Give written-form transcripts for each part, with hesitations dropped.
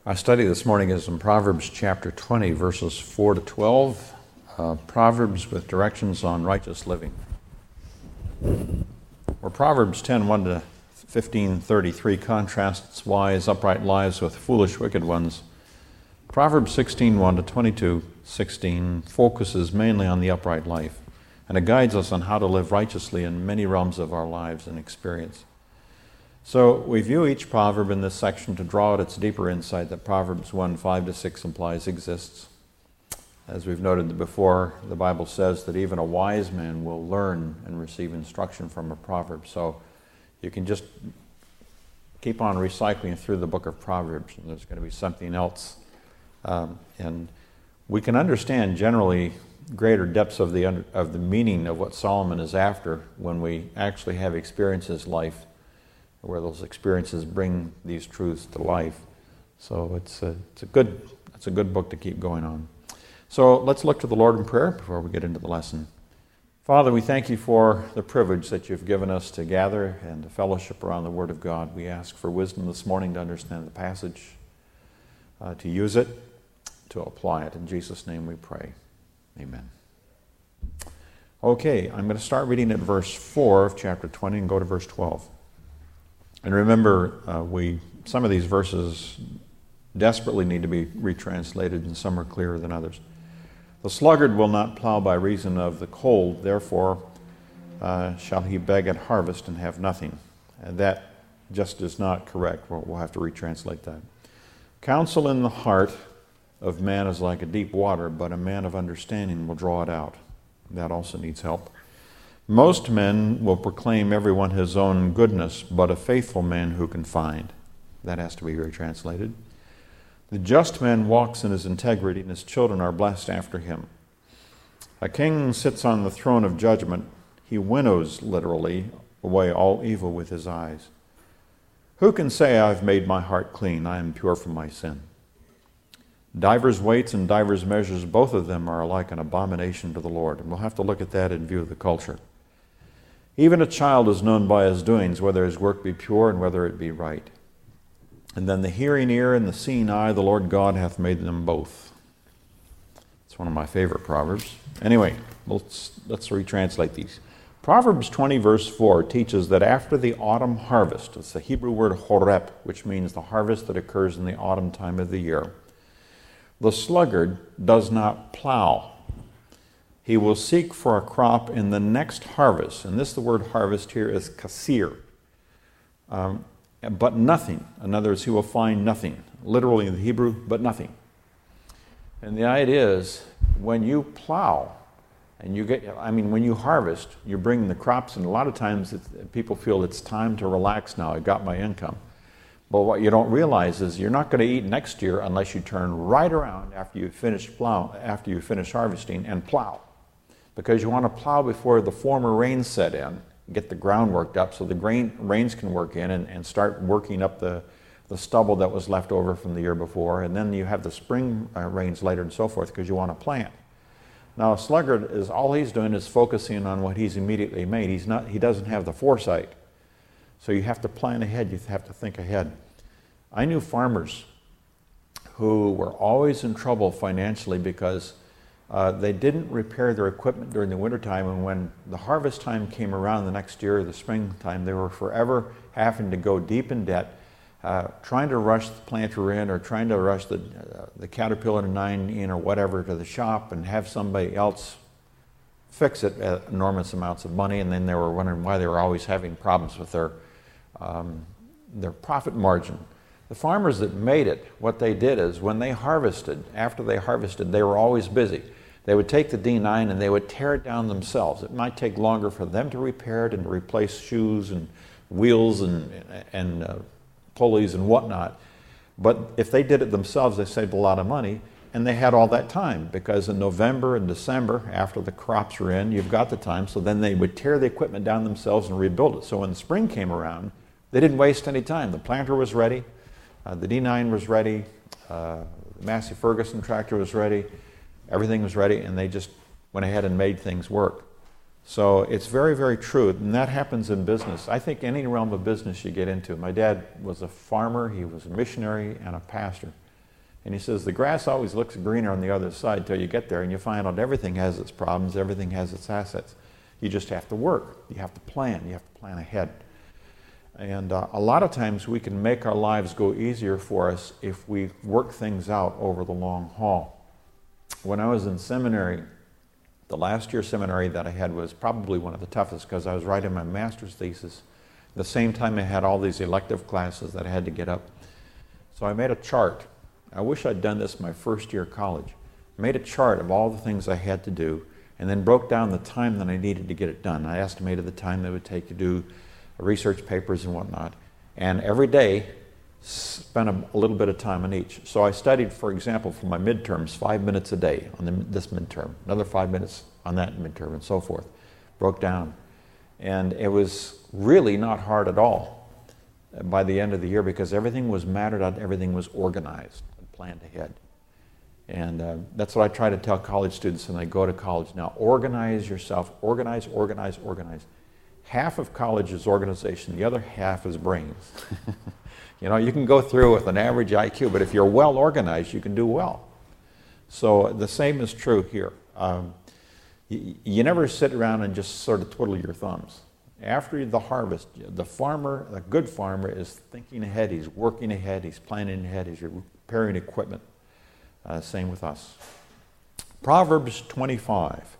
Our study this morning is in Proverbs chapter 20, verses 4 to 12. Proverbs with directions on righteous living. Where Proverbs 10, 1 to 15:33 contrasts wise, upright lives with foolish, wicked ones, Proverbs 16, 1 to 22:16 focuses mainly on the upright life, and it guides us on how to live righteously in many realms of our lives and experience. So we view each proverb in this section to draw out its deeper insight that Proverbs 1, 5 to 6 implies exists. As we've noted before, the Bible says that even a wise man will learn and receive instruction from a proverb. So you can just keep on recycling through the book of Proverbs, and there's going to be something else. And we can understand generally greater depths of the meaning of what Solomon is after when we actually have experiences life where those experiences bring these truths to life. So it's a good book to keep going on. So let's look to the Lord in prayer before we get into the lesson. Father, we thank you for the privilege that you've given us to gather and to fellowship around the Word of God. We ask for wisdom this morning to understand the passage, to use it, to apply it. In Jesus' name we pray. Amen. Okay, I'm going to start reading at verse 4 of chapter 20 and go to verse 12. And remember, some of these verses desperately need to be retranslated, and some are clearer than others. The sluggard will not plow by reason of the cold, therefore shall he beg at harvest and have nothing. And that just is not correct. We'll have to retranslate that. Counsel in the heart of man is like a deep water, but a man of understanding will draw it out. That also needs help. Most men will proclaim everyone his own goodness, but a faithful man who can find. That has to be retranslated. The just man walks in his integrity, and his children are blessed after him. A king sits on the throne of judgment. He winnows, literally, away all evil with his eyes. Who can say, I've made my heart clean, I am pure from my sin? Divers weights and divers measures, both of them are alike an abomination to the Lord. And we'll have to look at that in view of the culture. Even a child is known by his doings, whether his work be pure and whether it be right. And then the hearing ear and the seeing eye, the Lord God hath made them both. It's one of my favorite proverbs. Anyway, let's retranslate these. Proverbs 20 verse 4 teaches that after the autumn harvest, it's the Hebrew word horep, which means the harvest that occurs in the autumn time of the year, the sluggard does not plow. He will seek for a crop in the next harvest. And the word harvest here is kasir. But nothing. In other words, he will find nothing. Literally in the Hebrew, but nothing. And the idea is, when you plow, and when you harvest, you're bringing the crops, and a lot of times people feel it's time to relax now, I got my income. But what you don't realize is you're not going to eat next year unless you turn right around after you finish harvesting and plow. Because you want to plow before the former rains set in, get the ground worked up so the rains can work in and start working up the stubble that was left over from the year before. And then you have the spring rains later and so forth because you want to plant. Now a sluggard, all he's doing is focusing on what he's immediately made. He doesn't have the foresight. So you have to plan ahead, you have to think ahead. I knew farmers who were always in trouble financially because they didn't repair their equipment during the wintertime, and when the harvest time came around the next year, the springtime, they were forever having to go deep in debt, trying to rush the planter in or trying to rush the Caterpillar 9 in or whatever to the shop and have somebody else fix it at enormous amounts of money, and then they were wondering why they were always having problems with their profit margin. The farmers that made it, what they did is when they harvested, after they harvested, they were always busy. They would take the D9 and they would tear it down themselves. It might take longer for them to repair it and to replace shoes and wheels and pulleys and whatnot. But if they did it themselves, they saved a lot of money, and they had all that time because in November and December, after the crops were in, you've got the time, so then they would tear the equipment down themselves and rebuild it. So when the spring came around, they didn't waste any time. The planter was ready. The D9 was ready, the Massey Ferguson tractor was ready, everything was ready, and they just went ahead and made things work. So it's very, very true, and that happens in business. I think any realm of business you get into. My dad was a farmer, he was a missionary, and a pastor. And he says, the grass always looks greener on the other side till you get there and you find out everything has its problems, everything has its assets. You just have to work. You have to plan. You have to plan ahead. And a lot of times we can make our lives go easier for us if we work things out over the long haul. When I was in seminary, the last year seminary that I had was probably one of the toughest because I was writing my master's thesis. At the same time I had all these elective classes that I had to get up. So I made a chart. I wish I'd done this my first year of college. I made a chart of all the things I had to do and then broke down the time that I needed to get it done. I estimated the time that it would take to do research papers and whatnot. And every day, spent a little bit of time on each. So I studied, for example, for my midterms, 5 minutes a day on this midterm, another 5 minutes on that midterm, and so forth. Broke down. And it was really not hard at all by the end of the year because everything was mattered out, everything was organized and planned ahead. And that's what I try to tell college students when they go to college now. Organize yourself. Organize, organize, organize. Half of college is organization. The other half is brains. You know, you can go through with an average IQ, but if you're well organized, you can do well. So the same is true here. You never sit around and just sort of twiddle your thumbs. After the harvest, the farmer, a good farmer, is thinking ahead. He's working ahead. He's planning ahead. He's repairing equipment. Same with us. Proverbs 25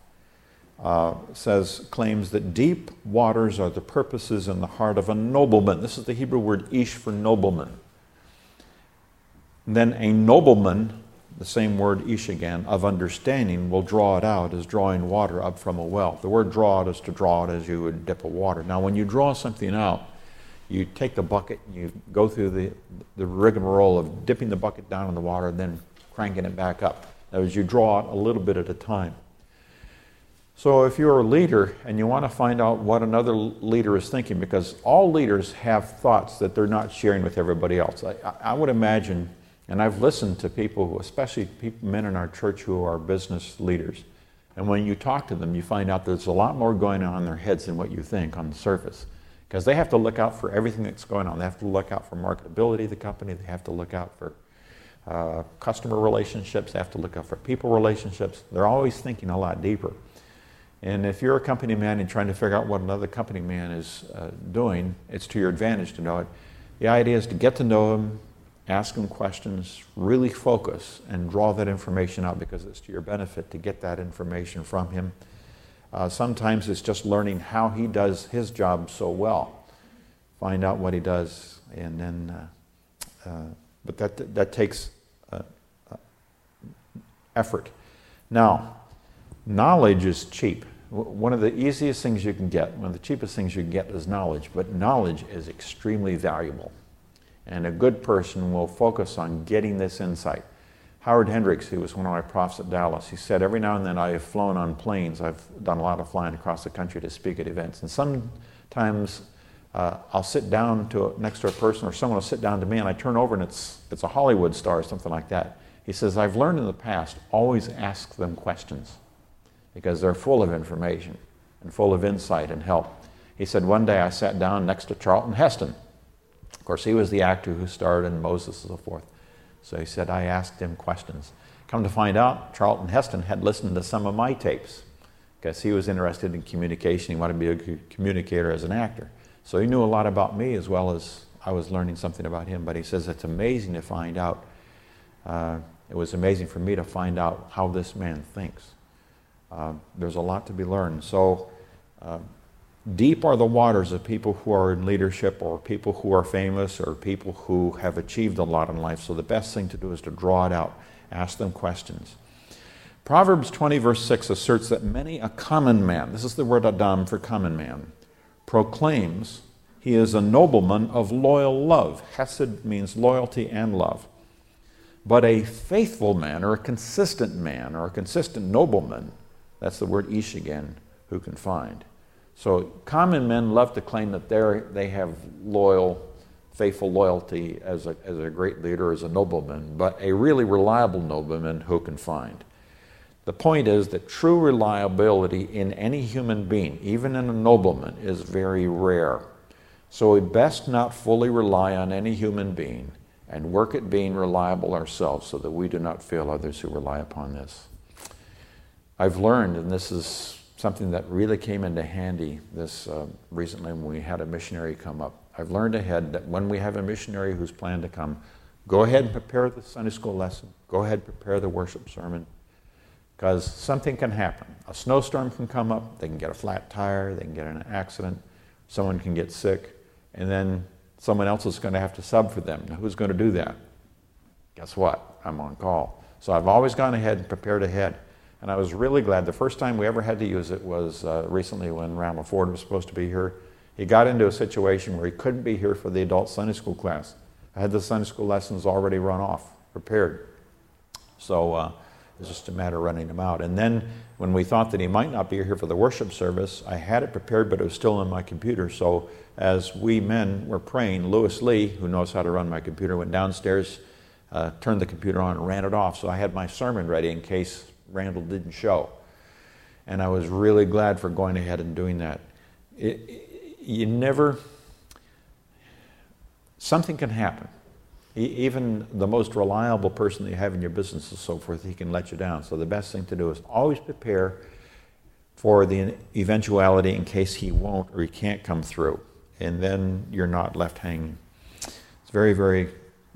claims that deep waters are the purposes in the heart of a nobleman. This is the Hebrew word ish for nobleman. And then a nobleman, the same word ish again, of understanding will draw it out as drawing water up from a well. The word draw it is to draw it as you would dip a water. Now when you draw something out, you take the bucket and you go through the rigmarole of dipping the bucket down in the water and then cranking it back up. That is, you draw it a little bit at a time. So if you're a leader and you want to find out what another leader is thinking, because all leaders have thoughts that they're not sharing with everybody else. I would imagine, and I've listened to people, especially men in our church who are business leaders, and when you talk to them, you find out there's a lot more going on in their heads than what you think on the surface. Because they have to look out for everything that's going on. They have to look out for marketability of the company. They have to look out for customer relationships. They have to look out for people relationships. They're always thinking a lot deeper. And if you're a company man and trying to figure out what another company man is doing, it's to your advantage to know it. The idea is to get to know him, ask him questions, really focus, and draw that information out because it's to your benefit to get that information from him. Sometimes it's just learning how he does his job so well. Find out what he does, and then, but that takes effort. Now, knowledge is cheap. One of the easiest things you can get, one of the cheapest things you can get is knowledge, but knowledge is extremely valuable. And a good person will focus on getting this insight. Howard Hendricks, who was one of my profs at Dallas, he said, every now and then I have flown on planes. I've done a lot of flying across the country to speak at events. And sometimes I'll sit down next to a person, or someone will sit down to me, and I turn over and it's a Hollywood star or something like that. He says, I've learned in the past, always ask them questions, because they're full of information and full of insight and help. He said, one day I sat down next to Charlton Heston. Of course, he was the actor who starred in Moses and so forth. So he said, I asked him questions. Come to find out, Charlton Heston had listened to some of my tapes because he was interested in communication. He wanted to be a good communicator as an actor. So he knew a lot about me as well as I was learning something about him. But he says, it's amazing to find out. It was amazing for me to find out how this man thinks. There's a lot to be learned. So deep are the waters of people who are in leadership, or people who are famous, or people who have achieved a lot in life. So the best thing to do is to draw it out. Ask them questions. Proverbs 20 verse 6 asserts that many a common man, this is the word Adam for common man, proclaims he is a nobleman of loyal love. Hesed means loyalty and love. But a faithful man, or a consistent man, or a consistent nobleman, that's the word ish again, who can find. So common men love to claim that they have faithful loyalty as a great leader, as a nobleman, but a really reliable nobleman who can find. The point is that true reliability in any human being, even in a nobleman, is very rare. So we best not fully rely on any human being and work at being reliable ourselves so that we do not fail others who rely upon this. I've learned, and this is something that really came into handy this recently when we had a missionary come up. I've learned ahead that when we have a missionary who's planned to come, go ahead and prepare the Sunday school lesson. Go ahead and prepare the worship sermon, because something can happen. A snowstorm can come up, they can get a flat tire, they can get in an accident, someone can get sick, and then someone else is going to have to sub for them. Now, who's going to do that? Guess what? I'm on call. So I've always gone ahead and prepared ahead. And I was really glad. The first time we ever had to use it was recently when Randall Ford was supposed to be here. He got into a situation where he couldn't be here for the adult Sunday school class. I had the Sunday school lessons already run off, prepared. So it was just a matter of running them out. And then when we thought that he might not be here for the worship service, I had it prepared, but it was still on my computer. So as we men were praying, Lewis Lee, who knows how to run my computer, went downstairs, turned the computer on and ran it off. So I had my sermon ready in case Randall didn't show. And I was really glad for going ahead and doing that. Something can happen. Even the most reliable person that you have in your business and so forth, he can let you down. So the best thing to do is always prepare for the eventuality in case he won't or he can't come through. And then you're not left hanging. It's very, very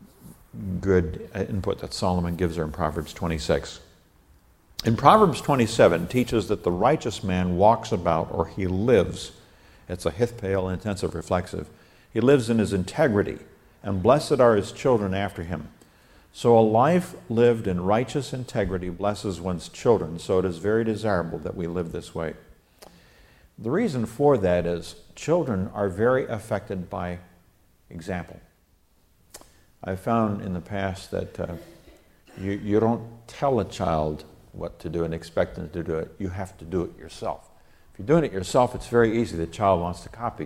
good input that Solomon gives her in Proverbs 26. In Proverbs 27, it teaches that the righteous man walks about, or he lives. It's a hithpale, intensive, reflexive. He lives in his integrity, and blessed are his children after him. So a life lived in righteous integrity blesses one's children, so it is very desirable that we live this way. The reason for that is children are very affected by example. I've found in the past that you don't tell a child what to do and expect them to do it. You have to do it yourself. If you're doing it yourself, it's very easy. The child wants to copy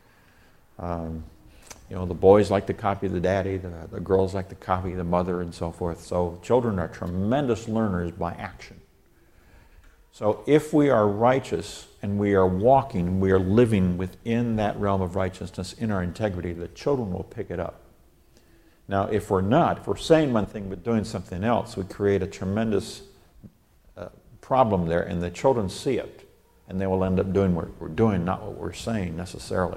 you. The boys like to copy the daddy, the girls like to copy the mother, and so forth. So children are tremendous learners by action. So if we are righteous and we are walking, we are living within that realm of righteousness in our integrity, the children will pick it up. Now, if we're not, if we're saying one thing but doing something else, we create a tremendous problem there, and the children see it, and they will end up doing what we're doing, not what we're saying necessarily.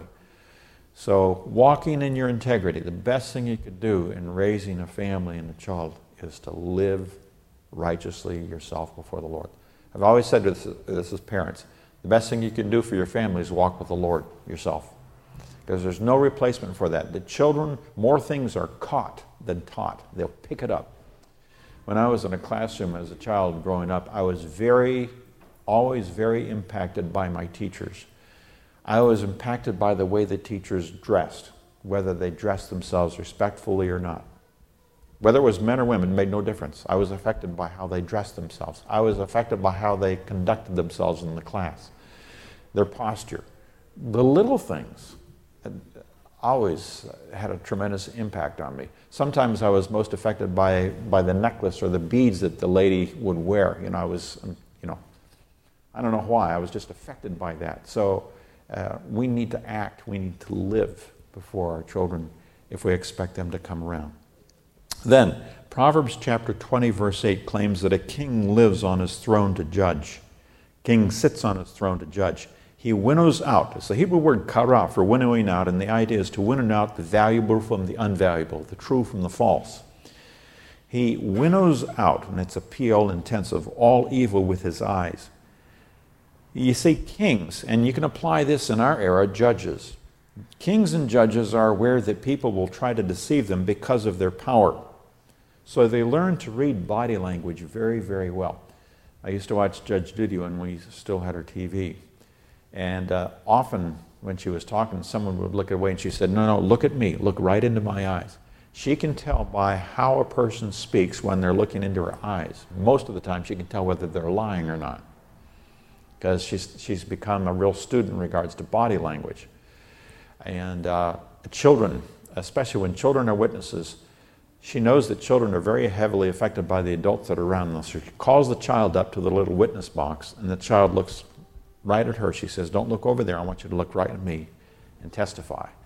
So walking in your integrity, the best thing you could do in raising a family and a child is to live righteously yourself before the Lord. I've always said this as parents, the best thing you can do for your family is walk with the Lord yourself, because there's no replacement for that. The children, more things are caught than taught. They'll pick it up. When I was in a classroom as a child growing up, I was always very impacted by my teachers. I was impacted by the way the teachers dressed, whether they dressed themselves respectfully or not. Whether it was men or women, made no difference. I was affected by how they dressed themselves. I was affected by how they conducted themselves in the class, their posture. The little things always had a tremendous impact on me. Sometimes I was most affected by the necklace or the beads that the lady would wear. I don't know why. I was just affected by that. So we need to act. We need to live before our children if we expect them to come around. Then, Proverbs chapter 20, verse 8 claims that a king lives on his throne to judge. King sits on his throne to judge. He winnows out. It's the Hebrew word kara for winnowing out, and the idea is to winnow out the valuable from the unvaluable, the true from the false. He winnows out, and it's a PL intensive, all evil with his eyes. You see, kings, and you can apply this in our era, judges. Kings and judges are aware that people will try to deceive them because of their power. So they learn to read body language very, very well. I used to watch Judge Judy when we still had her TV. And often when she was talking, someone would look away and she said, no, look at me, look right into my eyes. She can tell by how a person speaks when they're looking into her eyes. Most of the time she can tell whether they're lying or not, because she's become a real student in regards to body language. And children, especially when children are witnesses, she knows that children are very heavily affected by the adults that are around them. So she calls the child up to the little witness box, and the child looks right at her. She says, don't look over there. I want you to look right at me and testify.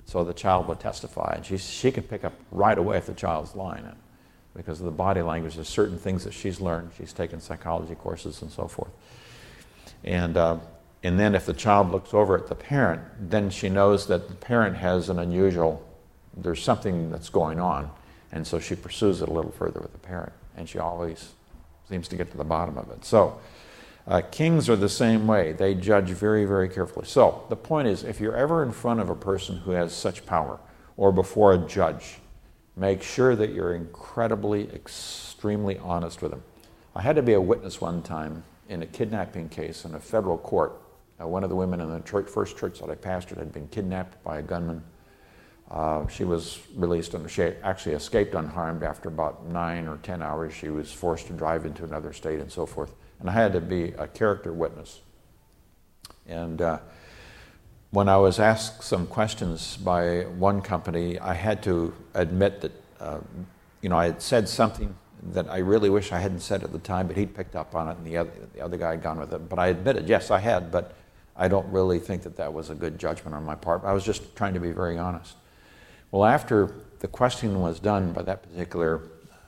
So the child would testify, and she can pick up right away if the child's lying, because of the body language. There's certain things that she's learned. She's taken psychology courses and so forth. And then if the child looks over at the parent, then she knows that the parent has there's something that's going on, and so she pursues it a little further with the parent, and she always seems to get to the bottom of it. So kings are the same way. They judge very, very carefully. So the point is, if you're ever in front of a person who has such power, or before a judge, make sure that you're incredibly, extremely honest with them. I had to be a witness one time in a kidnapping case in a federal court. One of the women in the first church that I pastored had been kidnapped by a gunman. She was released, she actually escaped unharmed. After about 9 or 10 hours, she was forced to drive into another state and so forth. And I had to be a character witness. And when I was asked some questions by one company, I had to admit that I had said something that I really wish I hadn't said at the time, but he'd picked up on it, and the other guy had gone with it. But I admitted, yes, I had, but I don't really think that was a good judgment on my part. I was just trying to be very honest. Well, after the questioning was done by that particular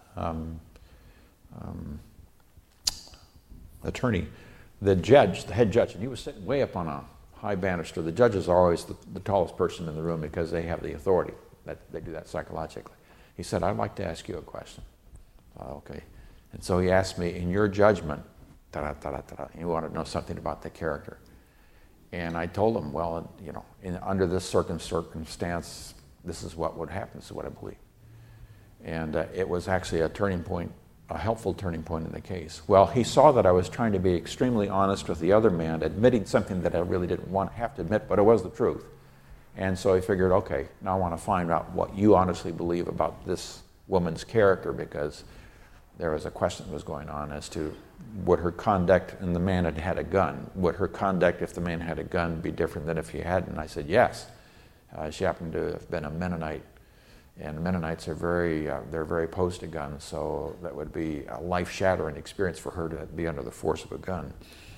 attorney, the head judge, and he was sitting way up on a high banister. The judges are always the tallest person in the room because they have the authority. They do that psychologically. He said, "I'd like to ask you a question." Okay. And so he asked me, in your judgment, he wanted to know something about the character. And I told him, well, under this circumstance, this is what would happen, this is what I believe. And it was actually a turning point, a helpful turning point in the case. Well, he saw that I was trying to be extremely honest with the other man, admitting something that I really didn't have to admit, but it was the truth. And so he figured, okay, now I want to find out what you honestly believe about this woman's character, because there was a question that was going on as to would her conduct, and the man had a gun, would her conduct if the man had a gun be different than if he hadn't? And I said yes. She happened to have been a Mennonite, and Mennonites are they're very opposed to guns, so that would be a life-shattering experience for her to be under the force of a gun.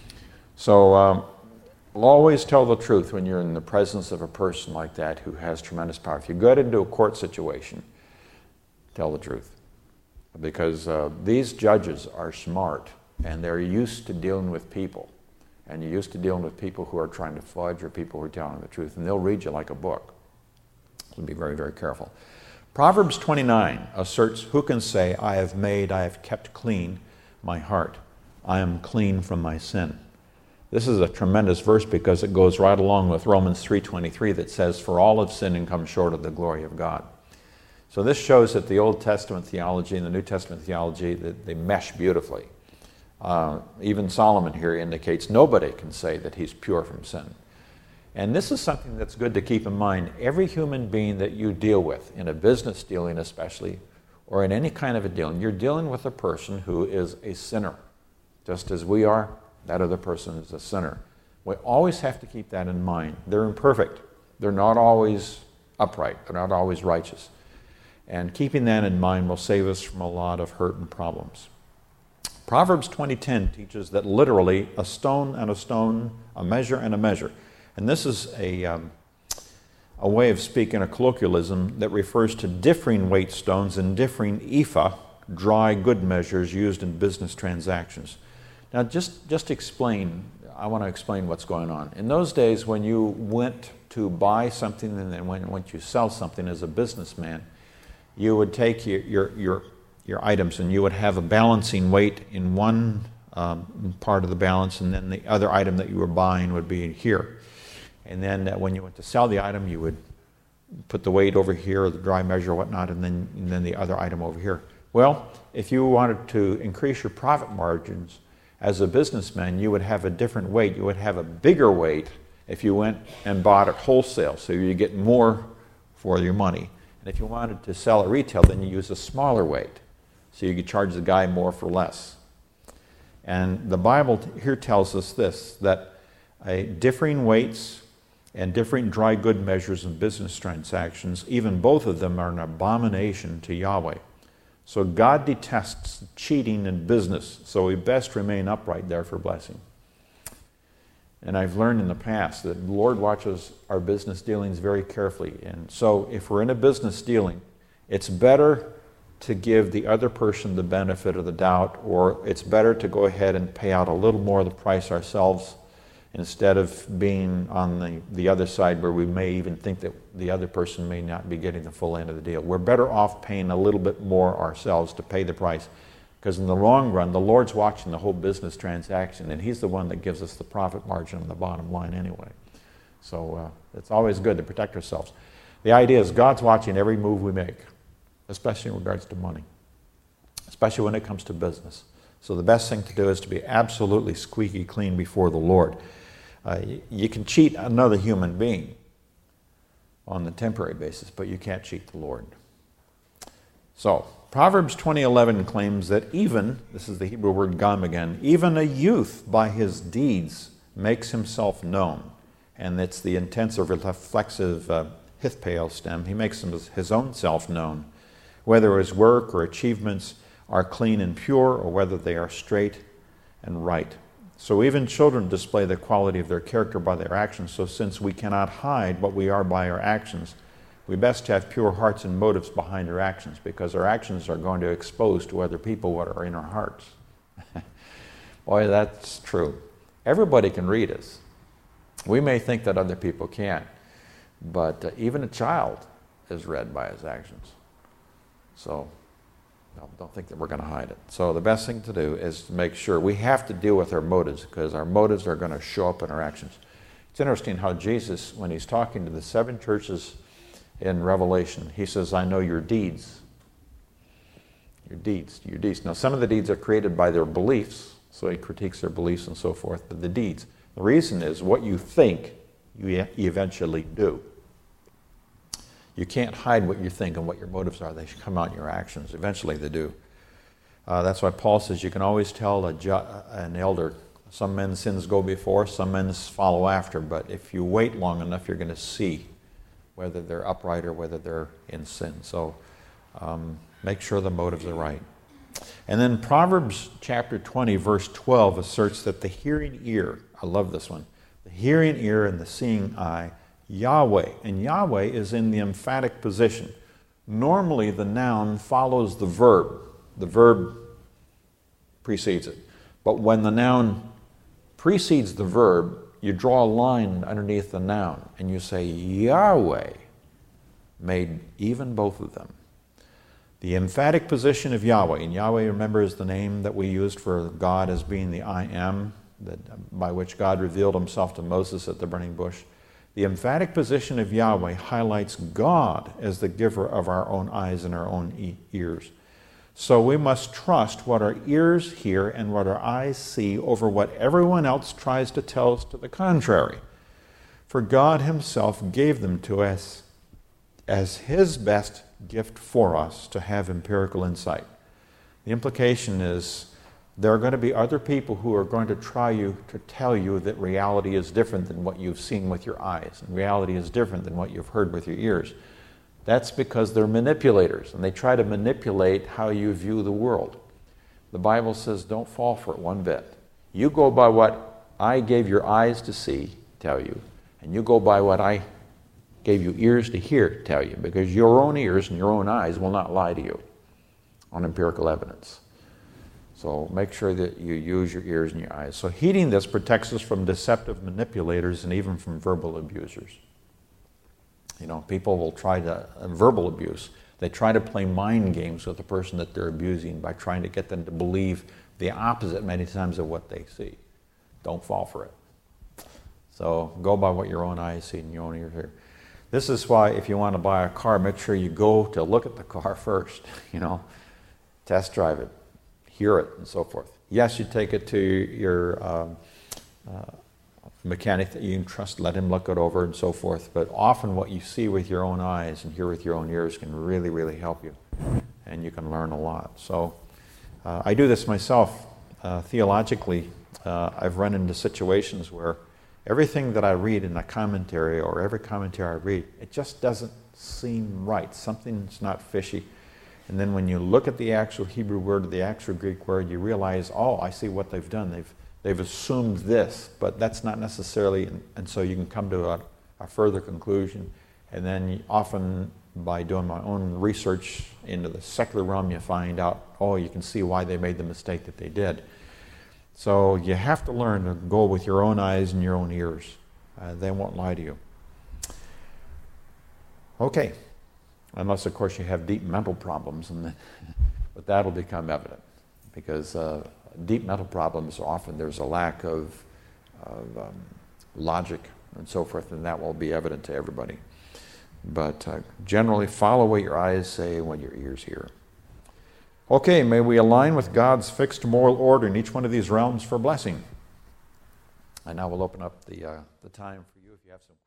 So always tell the truth when you're in the presence of a person like that who has tremendous power. If you get into a court situation, tell the truth. Because these judges are smart, and they're used to dealing with people. And you're used to dealing with people who are trying to fudge, or people who are telling the truth, and they'll read you like a book. So be very, very careful. Proverbs 29 asserts, "Who can say, I have kept clean my heart. I am clean from my sin." This is a tremendous verse because it goes right along with Romans 3:23 that says, "For all have sinned and come short of the glory of God." So this shows that the Old Testament theology and the New Testament theology, that they mesh beautifully. Even Solomon here indicates nobody can say that he's pure from sin. And this is something that's good to keep in mind. Every human being that you deal with, in a business dealing especially, or in any kind of a dealing, you're dealing with a person who is a sinner. Just as we are, that other person is a sinner. We always have to keep that in mind. They're imperfect. They're not always upright. They're not always righteous. And keeping that in mind will save us from a lot of hurt and problems. Proverbs 20:10 teaches that literally a stone and a stone, a measure and a measure. And this is a way of speaking, a colloquialism that refers to differing weight stones and differing ephah, dry good measures used in business transactions. Now just explain, I want to explain what's going on. In those days when you went to buy something and then when you sell something as a businessman, you would take your items and you would have a balancing weight in one part of the balance, and then the other item that you were buying would be here. And then when you went to sell the item, you would put the weight over here, or the dry measure or whatnot, and then the other item over here. Well, if you wanted to increase your profit margins as a businessman, you would have a different weight. You would have a bigger weight if you went and bought it wholesale, so you get more for your money. And if you wanted to sell at retail, then you use a smaller weight, so you could charge the guy more for less. And the Bible here tells us this, that differing weights and differing dry good measures in business transactions, even both of them are an abomination to Yahweh. So God detests cheating in business, so we best remain upright there for blessing. And I've learned in the past that the Lord watches our business dealings very carefully. And so if we're in a business dealing, it's better to give the other person the benefit of the doubt, or it's better to go ahead and pay out a little more of the price ourselves instead of being on the other side where we may even think that the other person may not be getting the full end of the deal. We're better off paying a little bit more ourselves to pay the price, because in the long run, the Lord's watching the whole business transaction, and He's the one that gives us the profit margin on the bottom line anyway. So it's always good to protect ourselves. The idea is God's watching every move we make, especially in regards to money, especially when it comes to business. So the best thing to do is to be absolutely squeaky clean before the Lord. You can cheat another human being on the temporary basis, but you can't cheat the Lord. So Proverbs 20:11 claims that even, this is the Hebrew word gam again, even a youth by his deeds makes himself known. And it's the intensive reflexive hithpael stem. He makes his own self known, whether his work or achievements are clean and pure, or whether they are straight and right. So even children display the quality of their character by their actions. So since we cannot hide what we are by our actions, we best have pure hearts and motives behind our actions, because our actions are going to expose to other people what are in our hearts. Boy, that's true. Everybody can read us. We may think that other people can't, but even a child is read by his actions. So don't think that we're going to hide it. So the best thing to do is to make sure we have to deal with our motives, because our motives are going to show up in our actions. It's interesting how Jesus, when he's talking to the 7 churches in Revelation, he says, I know your deeds. Your deeds, your deeds. Now, some of the deeds are created by their beliefs, so he critiques their beliefs and so forth, but the deeds. The reason is what you think, you eventually do. You can't hide what you think and what your motives are. They should come out in your actions. Eventually they do. That's why Paul says you can always tell an elder, some men's sins go before, some men's follow after, but if you wait long enough, you're going to see whether they're upright or whether they're in sin. So make sure the motives are right. And then Proverbs chapter 20, verse 12 asserts that the hearing ear, I love this one, the hearing ear and the seeing eye, Yahweh, and Yahweh is in the emphatic position. Normally the noun follows the verb precedes it. But when the noun precedes the verb, you draw a line underneath the noun and you say Yahweh made even both of them. The emphatic position of Yahweh, and Yahweh, remember, is the name that we used for God as being the I am, by which God revealed himself to Moses at the burning bush. The emphatic position of Yahweh highlights God as the giver of our own eyes and our own ears. So we must trust what our ears hear and what our eyes see over what everyone else tries to tell us to the contrary. For God himself gave them to us as his best gift for us to have empirical insight. The implication is there are going to be other people who are going to try to tell you that reality is different than what you've seen with your eyes, and reality is different than what you've heard with your ears. That's because they're manipulators, and they try to manipulate how you view the world. The Bible says don't fall for it one bit. You go by what I gave your eyes to see, tell you, and you go by what I gave you ears to hear, tell you, because your own ears and your own eyes will not lie to you on empirical evidence. So make sure that you use your ears and your eyes. So heeding this protects us from deceptive manipulators and even from verbal abusers. You know, people will try to, verbal abuse, they try to play mind games with the person that they're abusing by trying to get them to believe the opposite many times of what they see. Don't fall for it. So go by what your own eyes see and your own ears hear. This is why if you want to buy a car, make sure you go to look at the car first, you know, test drive it. Hear it, and so forth. Yes, you take it to your mechanic that you can trust, let him look it over and so forth, but often what you see with your own eyes and hear with your own ears can really, really help you, and you can learn a lot. So I do this myself. Theologically, I've run into situations where everything that I read in a commentary, or every commentary I read, it just doesn't seem right. Something's not fishy. And then when you look at the actual Hebrew word or the actual Greek word, you realize, oh, I see what they've done. they've assumed this, but that's not necessarily, and so you can come to a further conclusion. And then often by doing my own research into the secular realm, you find out, oh, you can see why they made the mistake that they did. So you have to learn to go with your own eyes and your own ears. They won't lie to you. Okay, unless of course you have deep mental problems, but that'll become evident, because deep mental problems, often there's a lack of logic and so forth, and that will be evident to everybody. But generally follow what your eyes say and what your ears hear. Okay, may we align with God's fixed moral order in each one of these realms for blessing. And now we'll open up the time for you if you have some